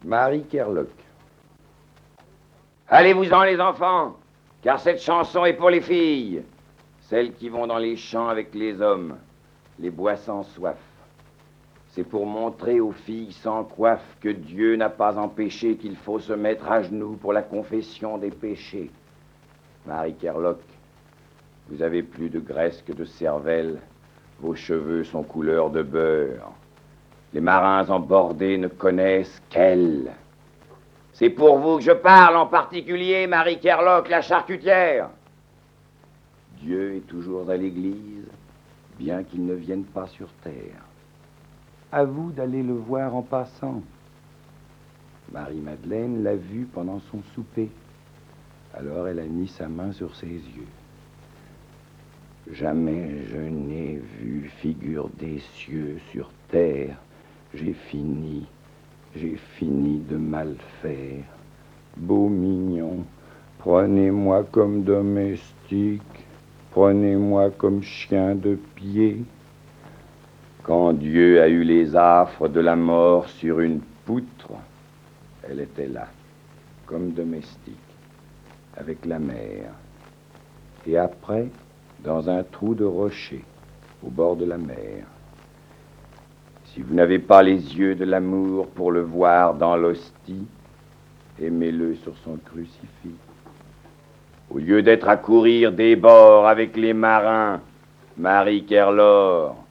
Marie Kerlock. Allez-vous-en, les enfants, car cette chanson est pour les filles, celles qui vont dans les champs avec les hommes, les bois sans soif. C'est pour montrer aux filles sans coiffe que Dieu n'a pas empêché qu'il faut se mettre à genoux pour la confession des péchés. Marie Kerlock, vous avez plus de graisse que de cervelle, vos cheveux sont couleur de beurre. Les marins embordés ne connaissent qu'elle. C'est pour vous que je parle, en particulier Marie Kerlock, la charcutière. Dieu est toujours à l'église, bien qu'il ne vienne pas sur terre. À vous d'aller le voir en passant. Marie-Madeleine l'a vu pendant son souper. Alors elle a mis sa main sur ses yeux. Jamais je n'ai vu figure des cieux sur terre. J'ai fini de mal faire. Beau mignon, prenez-moi comme domestique, prenez-moi comme chien de pied. Quand Dieu a eu les affres de la mort sur une poutre, elle était là, comme domestique, avec la mer. Et après, dans un trou de rocher, au bord de la mer. Si vous n'avez pas les yeux de l'amour pour le voir dans l'hostie, aimez-le sur son crucifix. Au lieu d'être à courir des bords avec les marins, Marie Kerlock,